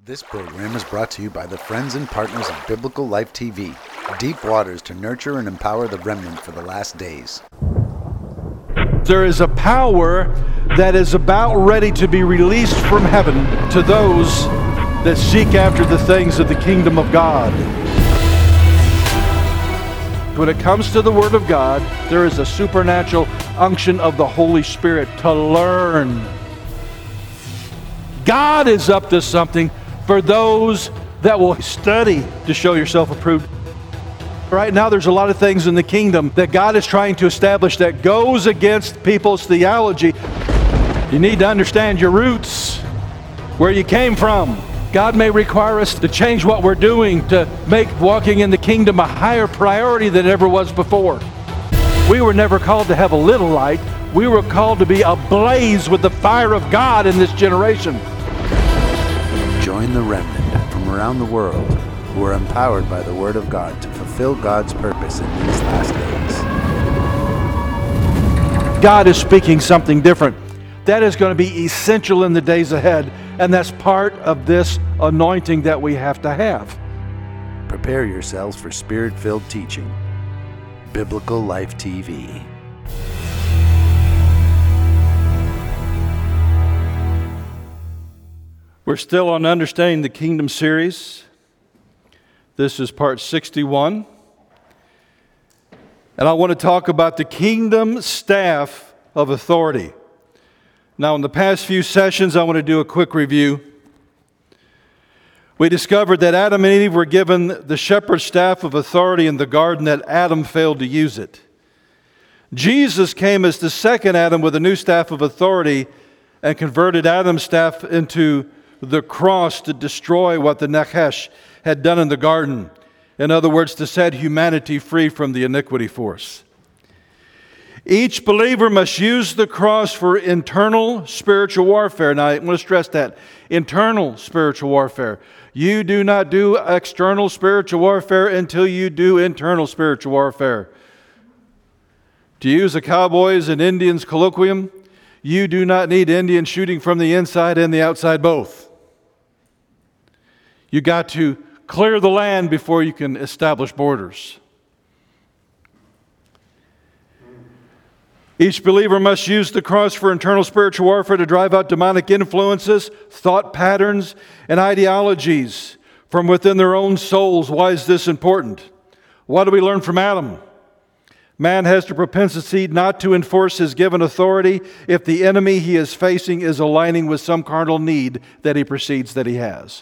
This program is brought to you by the friends and partners of Biblical Life TV, deep waters to nurture and empower the remnant for the last days. There is a power that is about ready to be released from heaven to those that seek after the things of the kingdom of God. When it comes to the Word of God, there is a supernatural unction of the Holy Spirit to learn. God is up to something for those that will study to show yourself approved. Right now there's a lot of things in the kingdom that God is trying to establish that goes against people's theology. You need to understand your roots, where you came from. God may require us to change what we're doing to make walking in the kingdom a higher priority than it ever was before. We were never called to have a little light. We were called to be ablaze with the fire of God in this generation. Join the remnant from around the world who are empowered by the Word of God to fulfill God's purpose in these last days. God is speaking something different. That is going to be essential in the days ahead, and that's part of this anointing that we have to have. Prepare yourselves for Spirit-filled teaching. Biblical Life TV. We're still on Understanding the Kingdom series. This is part 61. And I want to talk about the kingdom staff of authority. Now, in the past few sessions, I want to do a quick review. We discovered that Adam and Eve were given the shepherd's staff of authority in the garden, that Adam failed to use it. Jesus came as the second Adam with a new staff of authority and converted Adam's staff into the cross to destroy what the Nachash had done in the garden. In other words, to set humanity free from the iniquity force. Each believer must use the cross for internal spiritual warfare. Now, I want to stress that. Internal spiritual warfare. You do not do external spiritual warfare until you do internal spiritual warfare. To use a cowboys and Indians colloquium, you do not need Indians shooting from the inside and the outside both. You got to clear the land before you can establish borders. Each believer must use the cross for internal spiritual warfare to drive out demonic influences, thought patterns, and ideologies from within their own souls. Why is this important? What do we learn from Adam? Man has the propensity not to enforce his given authority if the enemy he is facing is aligning with some carnal need that he perceives that he has.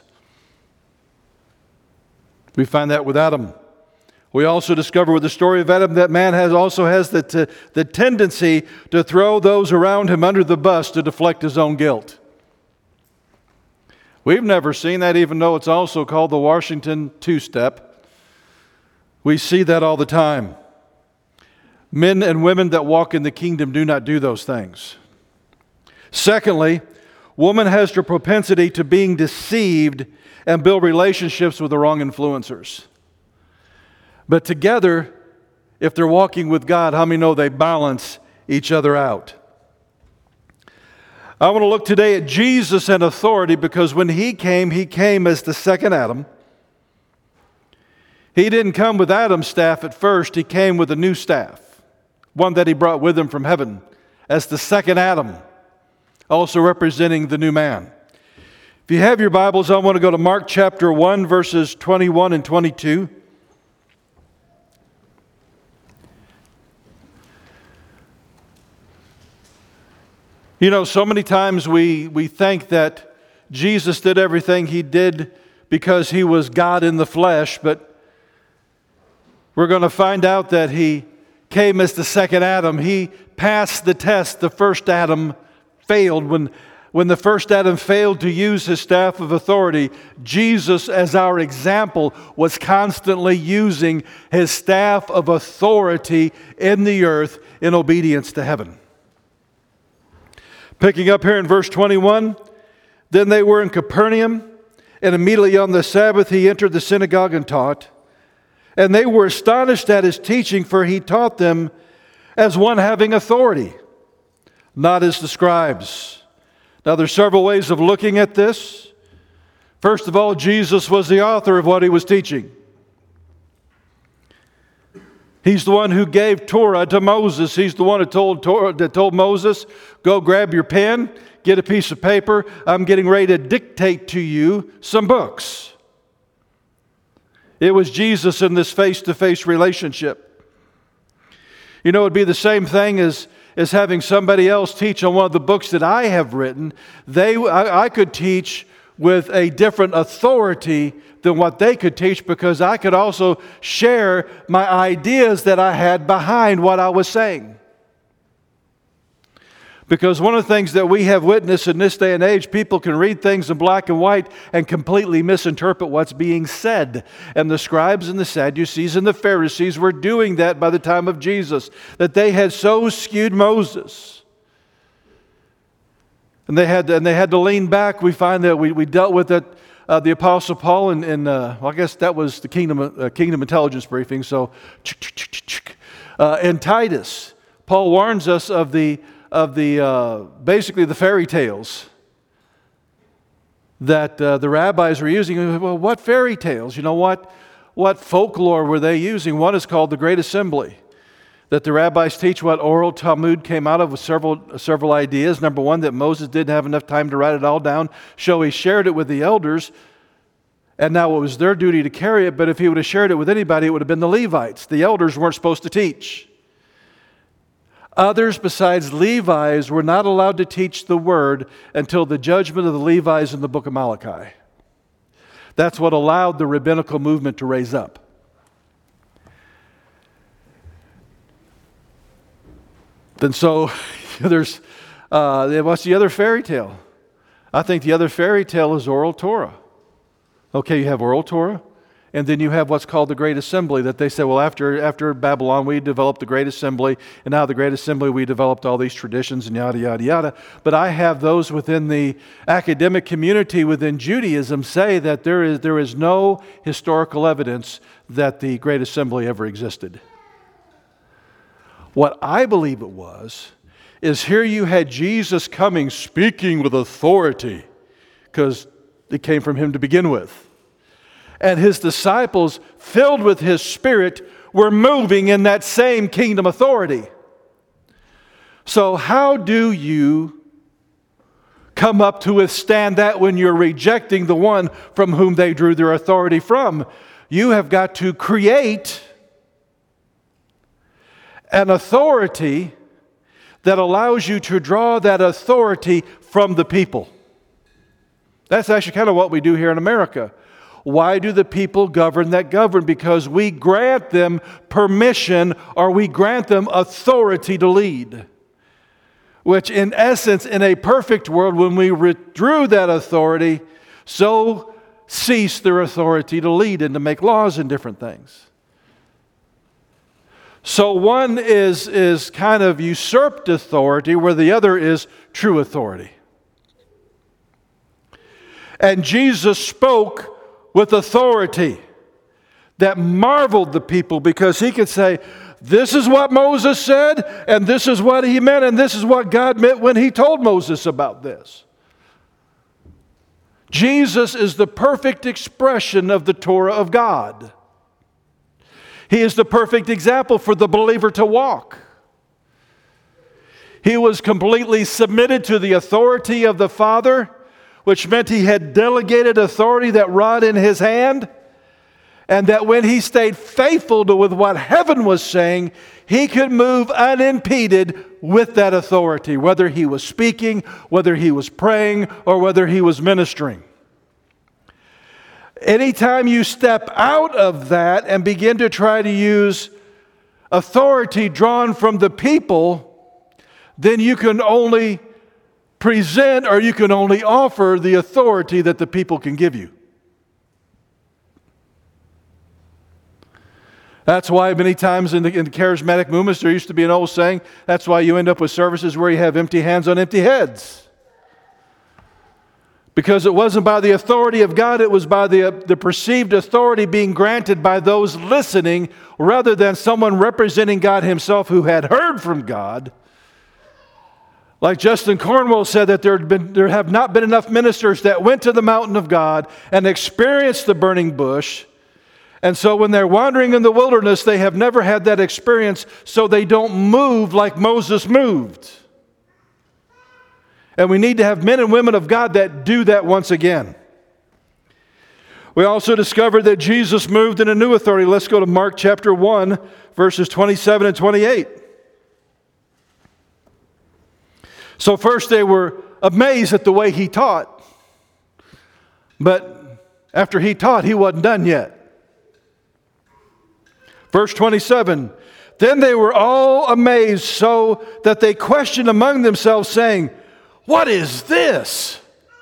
We find that with Adam. We also discover with the story of Adam that man also has the tendency to throw those around him under the bus to deflect his own guilt. We've never seen that, even though it's also called the Washington two-step. We see that all the time. Men and women that walk in the kingdom do not do those things. Secondly, woman has the propensity to being deceived and build relationships with the wrong influencers. But together, if they're walking with God, how many know they balance each other out? I want to look today at Jesus and authority, because when He came as the second Adam. He didn't come with Adam's staff at first. He came with a new staff, one that He brought with Him from heaven as the second Adam, also representing the new man. If you have your Bibles, I want to go to Mark chapter 1, verses 21 and 22. You know, so many times we think that Jesus did everything He did because He was God in the flesh, but we're going to find out that He came as the second Adam. He passed the test. The first Adam failed. When the first Adam failed to use his staff of authority, Jesus, as our example, was constantly using his staff of authority in the earth in obedience to heaven. Picking up here in verse 21, then they were in Capernaum, and immediately on the Sabbath He entered the synagogue and taught. And they were astonished at His teaching, for He taught them as one having authority, not as the scribes. Now, there's several ways of looking at this. First of all, Jesus was the author of what he was teaching. He's the one who gave Torah to Moses. He's the one that told Moses, go grab your pen, get a piece of paper. I'm getting ready to dictate to you some books. It was Jesus in this face-to-face relationship. You know, it would be the same thing as having somebody else teach on one of the books that I have written. I could teach with a different authority than what they could teach, because I could also share my ideas that I had behind what I was saying. Because one of the things that we have witnessed in this day and age, people can read things in black and white and completely misinterpret what's being said. And the scribes and the Sadducees and the Pharisees were doing that by the time of Jesus, that they had so skewed Moses. And they had to lean back. We find that we dealt with it. The Apostle Paul I guess that was the Kingdom Intelligence Briefing. So, in Titus, Paul warns us of basically the fairy tales that the rabbis were using. Well, what fairy tales? You know, what folklore were they using? One is called the Great Assembly, that the rabbis teach what oral Talmud came out of with several ideas. Number one, that Moses didn't have enough time to write it all down, so he shared it with the elders, and now it was their duty to carry it. But if he would have shared it with anybody, it would have been the Levites. The elders weren't supposed to teach. Others besides Levites were not allowed to teach the word until the judgment of the Levites in the book of Malachi. That's what allowed the rabbinical movement to raise up. And so there's, what's the other fairy tale? I think the other fairy tale is oral Torah. Okay, you have oral Torah, and then you have what's called the Great Assembly, that they say, well, after Babylon, we developed the Great Assembly, and now the Great Assembly, we developed all these traditions and yada, yada, yada. But I have those within the academic community within Judaism say that there is no historical evidence that the Great Assembly ever existed. What I believe it was is here you had Jesus coming, speaking with authority, because it came from him to begin with. And his disciples, filled with his Spirit, were moving in that same kingdom authority. So how do you come up to withstand that when you're rejecting the one from whom they drew their authority from? You have got to create an authority that allows you to draw that authority from the people. That's actually kind of what we do here in America. Why do the people govern that govern? Because we grant them permission, or we grant them authority to lead. Which in essence, in a perfect world, when we withdrew that authority, so ceased their authority to lead and to make laws and different things. So one is kind of usurped authority, where the other is true authority. And Jesus spoke with authority that marveled the people, because he could say, this is what Moses said, and this is what he meant, and this is what God meant when he told Moses about this. Jesus is the perfect expression of the Torah of God. He is the perfect example for the believer to walk. He was completely submitted to the authority of the Father, which meant he had delegated authority, that rod in his hand, and that when he stayed faithful with what heaven was saying, he could move unimpeded with that authority, whether he was speaking, whether he was praying, or whether he was ministering. Anytime you step out of that and begin to try to use authority drawn from the people, then you can only present, or you can only offer the authority that the people can give you. That's why many times in the charismatic movements, there used to be an old saying, that's why you end up with services where you have empty hands on empty heads. Because it wasn't by the authority of God, it was by the perceived authority being granted by those listening, rather than someone representing God himself who had heard from God. Like Justin Cornwell said, that there have not been enough ministers that went to the mountain of God and experienced the burning bush. And so when they're wandering in the wilderness, they have never had that experience, so they don't move like Moses moved. And we need to have men and women of God that do that once again. We also discovered that Jesus moved in a new authority. Let's go to Mark chapter 1, verses 27 and 28. So first they were amazed at the way he taught. But after he taught, he wasn't done yet. Verse 27, then they were all amazed so that they questioned among themselves, saying, what is this?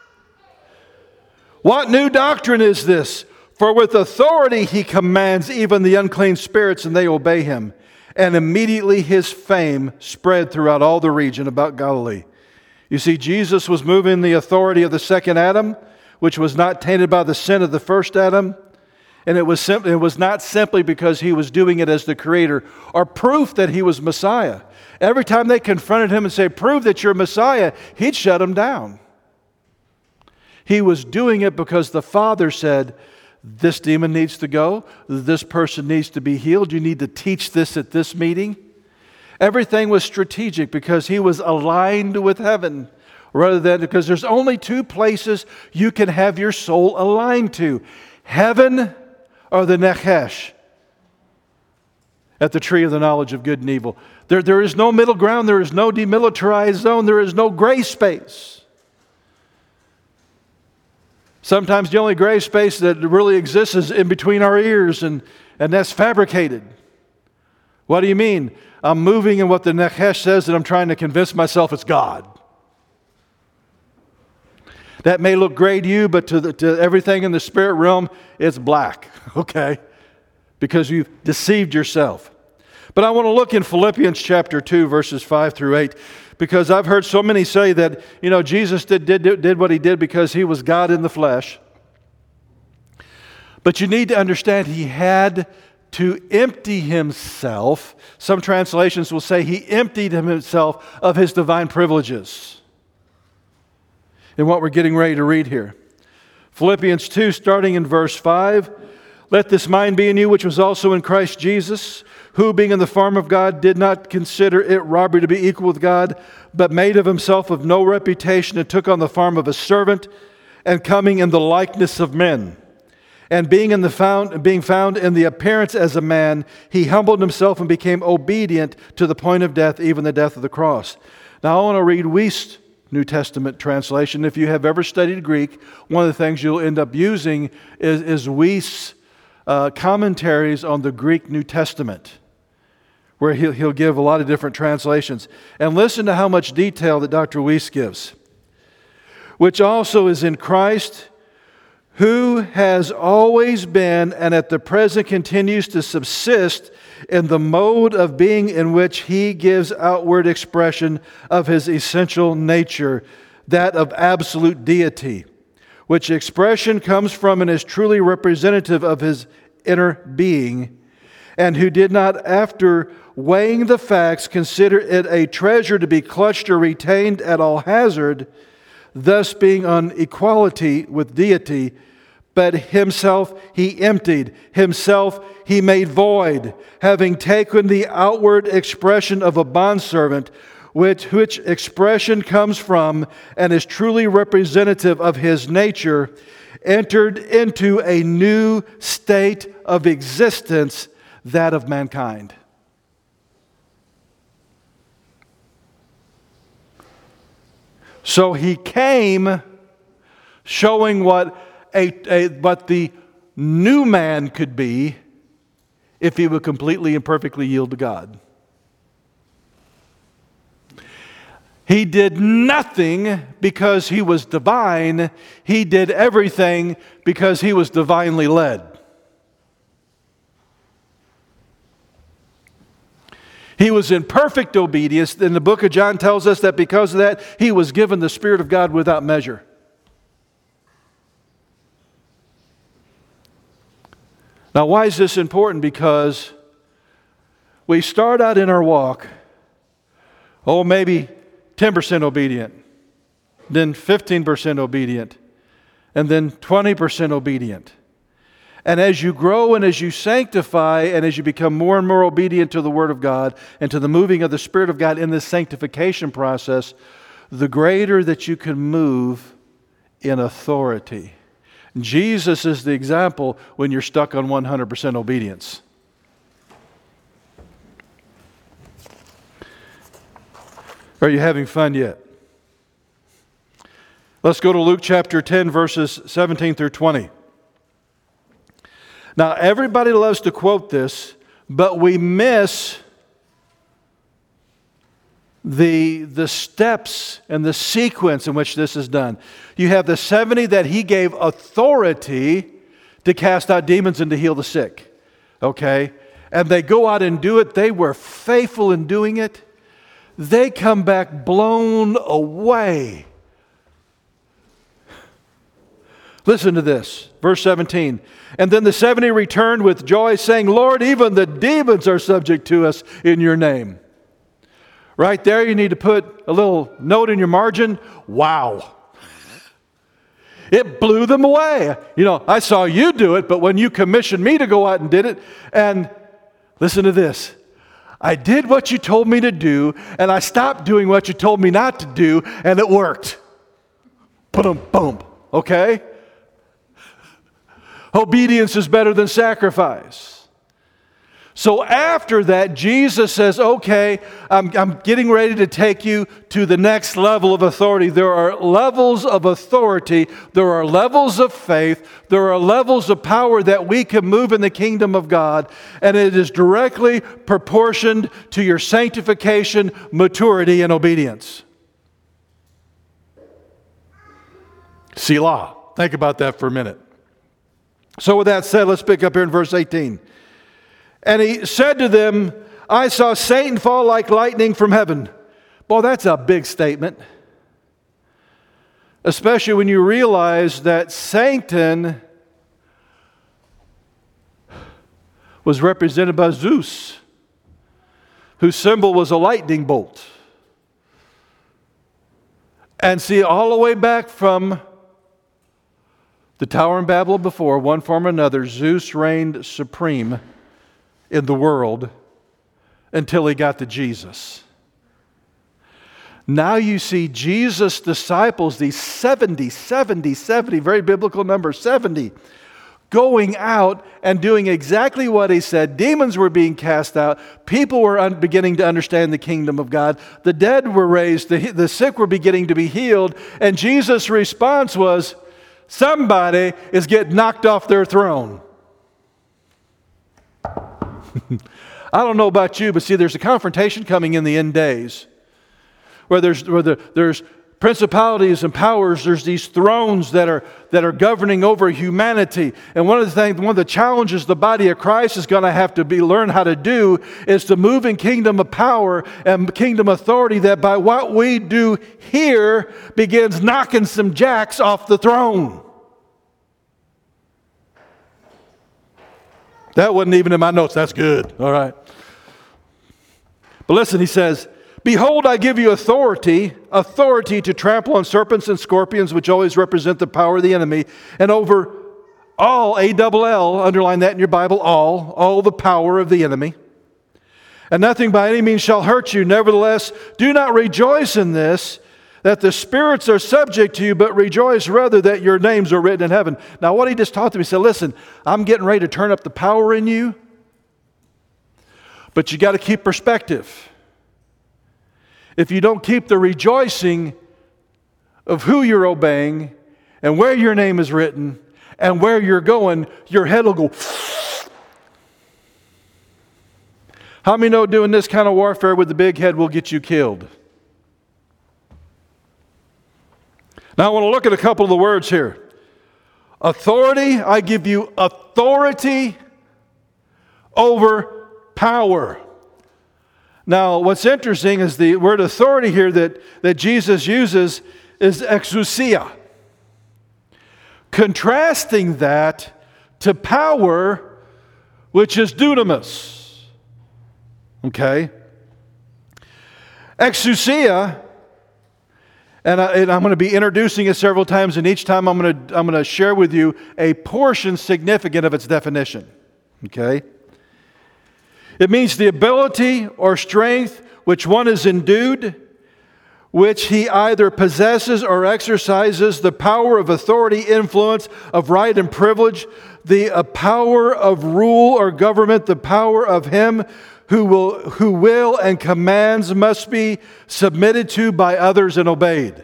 What new doctrine is this? For with authority he commands even the unclean spirits, and they obey him. And immediately his fame spread throughout all the region about Galilee. You see, Jesus was moving the authority of the second Adam, which was not tainted by the sin of the first Adam. And it was not simply because he was doing it as the creator or proof that he was Messiah. Every time they confronted him and said, prove that you're Messiah, he'd shut them down. He was doing it because the Father said, this demon needs to go. This person needs to be healed. You need to teach this at this meeting. Everything was strategic because he was aligned with heaven, rather than because there's only two places you can have your soul aligned to: heaven or the Nechesh, at the tree of the knowledge of good and evil. There is no middle ground. There is no demilitarized zone. There is no gray space. Sometimes the only gray space that really exists is in between our ears, and that's fabricated. What do you mean? I'm moving in what the Nechesh says, and I'm trying to convince myself it's God. That may look gray to you, but to everything in the spirit realm, it's black, okay? Because you've deceived yourself. But I want to look in Philippians chapter 2, verses 5 through 8, because I've heard so many say that, Jesus did what he did because he was God in the flesh. But you need to understand he had to empty himself. Some translations will say he emptied himself of his divine privileges. In what we're getting ready to read here. Philippians 2, starting in verse 5. Let this mind be in you, which was also in Christ Jesus, who, being in the form of God, did not consider it robbery to be equal with God, but made of himself of no reputation, and took on the form of a servant, and coming in the likeness of men. And being found in the appearance as a man, he humbled himself and became obedient to the point of death, even the death of the cross. Now I want to read Wuest's New Testament translation. If you have ever studied Greek, one of the things you'll end up using is Wuest's commentaries on the Greek New Testament, where he'll give a lot of different translations. And listen to how much detail that Dr. Wuest gives. Which also is in Christ, who has always been and at the present continues to subsist in the mode of being in which he gives outward expression of his essential nature, that of absolute deity, which expression comes from and is truly representative of his inner being, and who did not, after weighing the facts, consider it a treasure to be clutched or retained at all hazard, thus being on equality with deity, but himself he emptied, himself he made void, having taken the outward expression of a bondservant, which expression comes from and is truly representative of his nature, entered into a new state of existence, that of mankind. So he came showing what the new man could be if he would completely and perfectly yield to God. He did nothing because he was divine. He did everything because he was divinely led. He was in perfect obedience. And the book of John tells us that because of that, he was given the Spirit of God without measure. Now, why is this important? Because we start out in our walk, maybe 10% obedient, then 15% obedient, and then 20% obedient. And as you grow and as you sanctify and as you become more and more obedient to the Word of God and to the moving of the Spirit of God in this sanctification process, the greater that you can move in authority. Jesus is the example when you're stuck on 100% obedience. Are you having fun yet? Let's go to Luke chapter 10, verses 17 through 20. Now, everybody loves to quote this, but we miss the steps and the sequence in which this is done. You have the 70 that he gave authority to cast out demons and to heal the sick. Okay? And they go out and do it. They were faithful in doing it. They come back blown away. Listen to this, verse 17. And then the 70 returned with joy, saying, Lord, even the demons are subject to us in your name. Right there, you need to put a little note in your margin. Wow. It blew them away. You know, I saw you do it, but when you commissioned me to go out and did it, and listen to this. I did what you told me to do, and I stopped doing what you told me not to do, and it worked. Boom, boom. Okay? Obedience is better than sacrifice. So after that, Jesus says, okay, I'm getting ready to take you to the next level of authority. There are levels of authority. There are levels of faith. There are levels of power that we can move in the kingdom of God. And it is directly proportioned to your sanctification, maturity, and obedience. Selah. Think about that for a minute. So with that said, let's pick up here in verse 18. And he said to them, I saw Satan fall like lightning from heaven. Boy, that's a big statement. Especially when you realize that Satan was represented by Zeus, whose symbol was a lightning bolt. And see, all the way back from the Tower in Babel before, one form or another, Zeus reigned supreme in the world until he got to Jesus. Now you see Jesus' disciples, these 70, very biblical number, 70, going out and doing exactly what he said. Demons were being cast out. People were beginning to understand the kingdom of God. The dead were raised. The sick were beginning to be healed. And Jesus' response was, somebody is getting knocked off their throne. I don't know about you, but see, there's a confrontation coming in the end days where there's principalities and powers. There's these thrones that are governing over humanity. And one of the challenges the body of Christ is going to have to learn how to do is to move in kingdom of power and kingdom authority that by what we do here begins knocking some jacks off the throne. That wasn't even in my notes. That's good. All right. But listen, he says, behold, I give you authority to trample on serpents and scorpions, which always represent the power of the enemy, and over all, A-double-L, underline that in your Bible, all the power of the enemy. And nothing by any means shall hurt you. Nevertheless, do not rejoice in this, that the spirits are subject to you, but rejoice rather that your names are written in heaven. Now, what he just taught them, he said, listen, I'm getting ready to turn up the power in you, but you got to keep perspective. If you don't keep the rejoicing of who you're obeying and where your name is written and where you're going, your head will go. How many know doing this kind of warfare with the big head will get you killed? Now I want to look at a couple of the words here. Authority, I give you authority over power. Now what's interesting is the word authority here that Jesus uses is exousia. Contrasting that to power, which is dunamis. Okay? Exousia And I'm going to be introducing it several times, and each time I'm going to share with you a portion significant of its definition. Okay? It means the ability or strength which one is endued, which he either possesses or exercises, the power of authority, influence, of right and privilege, the power of rule or government, the power of him who will and commands must be submitted to by others and obeyed.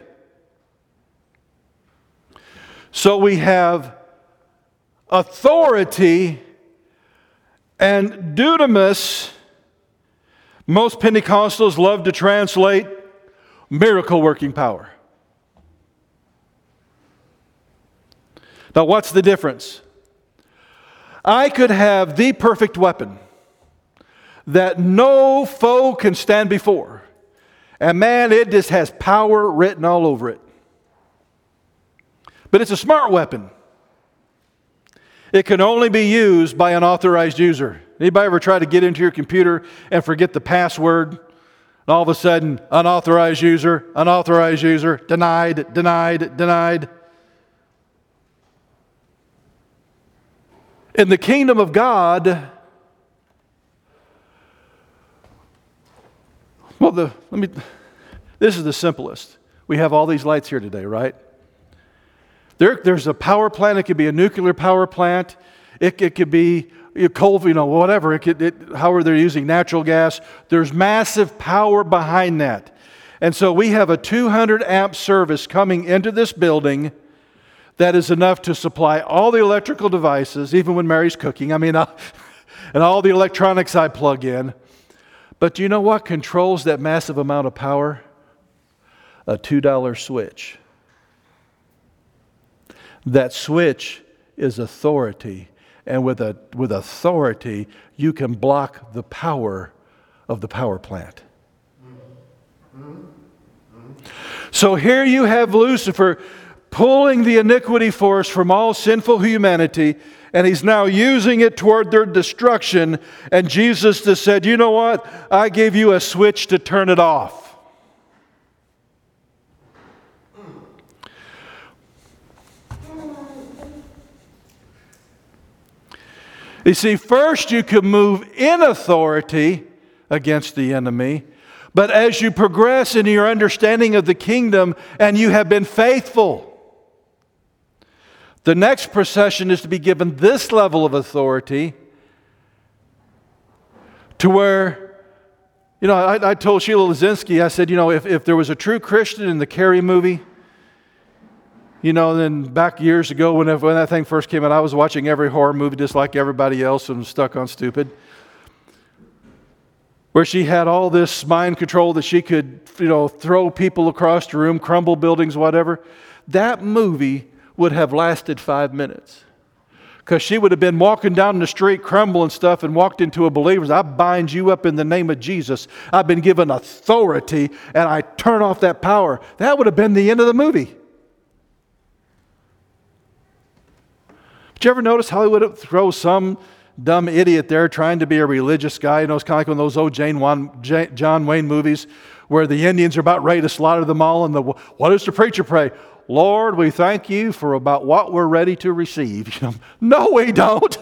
So we have authority and dunamis. Most Pentecostals love to translate miracle working power. Now, what's the difference? I could have the perfect weapon that no foe can stand before. And man, it just has power written all over it. But it's a smart weapon. It can only be used by an authorized user. Anybody ever try to get into your computer and forget the password? And all of a sudden, unauthorized user, denied, denied, denied. In the kingdom of God, this is the simplest. We have all these lights here today, right? There's a power plant. It could be a nuclear power plant. It could be coal, whatever. However they're using natural gas. There's massive power behind that. And so we have a 200 amp service coming into this building that is enough to supply all the electrical devices, even when Mary's cooking. And all the electronics I plug in. But do you know what controls that massive amount of power? A $2 switch. That switch is authority. And with authority, you can block the power of the power plant. So here you have Lucifer pulling the iniquity force from all sinful humanity, and he's now using it toward their destruction. And Jesus just said, you know what? I gave you a switch to turn it off. You see, first you can move in authority against the enemy, but as you progress in your understanding of the kingdom and you have been faithful, the next procession is to be given this level of authority to where, I told Sheila Lazinski, I said, if there was a true Christian in the Carrie movie, then back years ago when that thing first came out, I was watching every horror movie just like everybody else and was stuck on stupid. Where she had all this mind control that she could, throw people across the room, crumble buildings, whatever. That movie would have lasted 5 minutes. Because she would have been walking down the street, crumbling stuff, and walked into a believer's. I bind you up in the name of Jesus. I've been given authority, and I turn off that power. That would have been the end of the movie. Did you ever notice Hollywood would throw some dumb idiot there trying to be a religious guy? It's kind of like one of those old John Wayne movies where the Indians are about ready to slaughter them all, and what does the preacher pray? Lord, we thank you for about what we're ready to receive. No, we don't.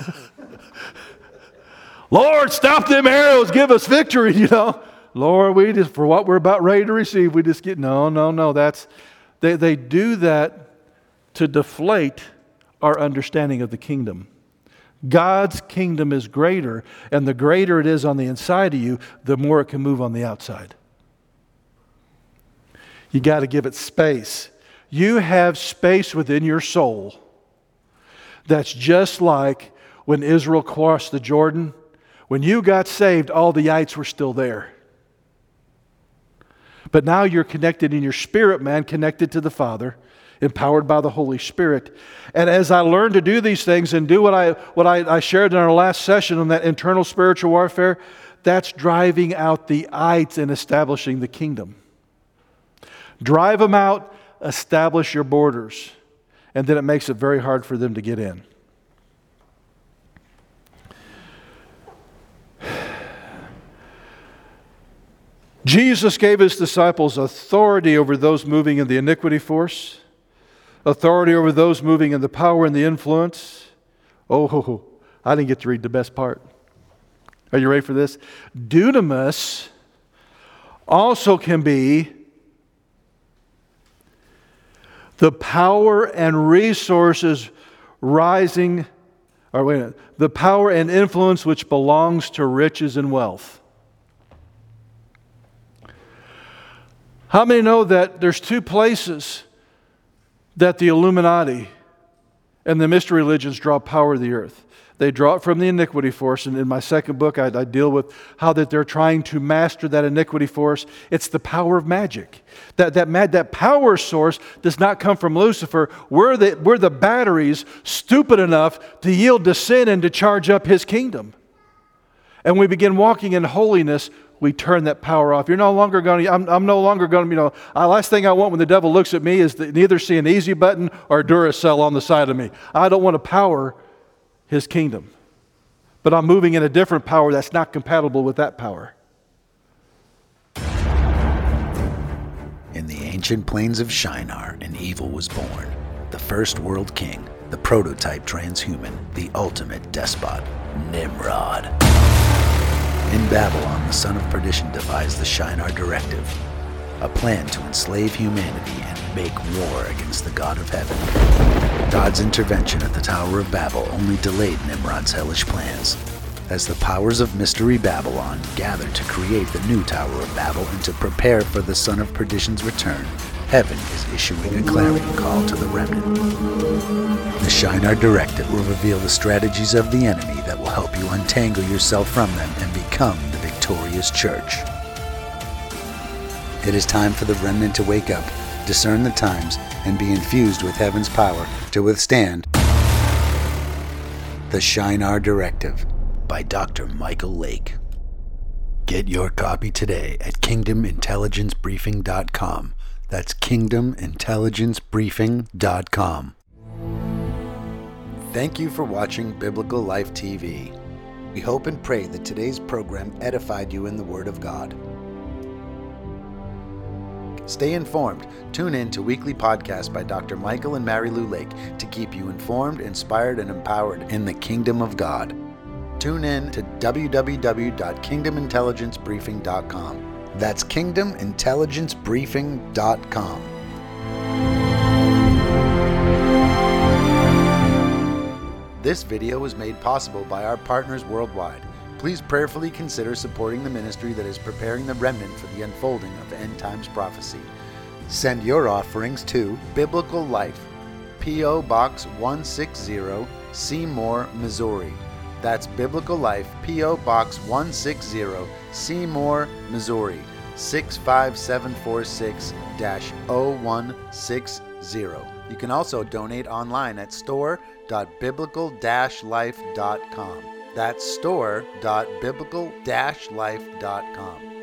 Lord, stop them arrows, give us victory, Lord, for what we're about ready to receive, we just get, no. They do that to deflate our understanding of the kingdom. God's kingdom is greater, and the greater it is on the inside of you, the more it can move on the outside. You got to give it space. You have space within your soul that's just like when Israel crossed the Jordan. When you got saved, all the ites were still there. But now you're connected in your spirit, man, connected to the Father, empowered by the Holy Spirit. And as I learn to do these things and do what I shared in our last session on that internal spiritual warfare, that's driving out the ites and establishing the kingdom. Drive them out, establish your borders, and then it makes it very hard for them to get in. Jesus gave his disciples authority over those moving in the iniquity force, authority over those moving in the power and the influence. Oh, I didn't get to read the best part. Are you ready for this? Dunamis also can be the power and resources rising, or wait a minute, the power and influence which belongs to riches and wealth. How many know that there's two places that the Illuminati and the mystery religions draw power of the earth? They draw it from the iniquity force, and in my second book I deal with how that they're trying to master that iniquity force. It's the power of magic. That power source does not come from Lucifer. We're the batteries stupid enough to yield to sin and to charge up his kingdom. And we begin walking in holiness, we turn that power off. You're no longer going to, I'm no longer going to, last thing I want when the devil looks at me is to neither see an easy button or Duracell on the side of me. I don't want to power his kingdom. But I'm moving in a different power that's not compatible with that power. In the ancient plains of Shinar, an evil was born. The first world king, the prototype transhuman, the ultimate despot, Nimrod. In Babylon, the son of perdition devised the Shinar Directive, a plan to enslave humanity and make war against the God of heaven. God's intervention at the Tower of Babel only delayed Nimrod's hellish plans. As the powers of Mystery Babylon gathered to create the new Tower of Babel and to prepare for the son of perdition's return, heaven is issuing a clarion call to the remnant. The Shinar Directive will reveal the strategies of the enemy that will help you untangle yourself from them and become the victorious church. It is time for the remnant to wake up, discern the times, and be infused with heaven's power to withstand the Shinar Directive by Dr. Michael Lake. Get your copy today at kingdomintelligencebriefing.com. That's kingdomintelligencebriefing.com. Thank you for watching Biblical Life TV. We hope and pray that today's program edified you in the Word of God. Stay informed. Tune in to weekly podcasts by Dr. Michael and Mary Lou Lake to keep you informed, inspired, and empowered in the kingdom of God. Tune in to www.kingdomintelligencebriefing.com. That's kingdomintelligencebriefing.com. This video was made possible by our partners worldwide. Please prayerfully consider supporting the ministry that is preparing the remnant for the unfolding of end times prophecy. Send your offerings to Biblical Life, P.O. Box 160, Seymour, Missouri. That's Biblical Life, P.O. Box 160, Seymour, Missouri, 65746-0160. You can also donate online at store.biblical-life.com. That's store.biblical-life.com.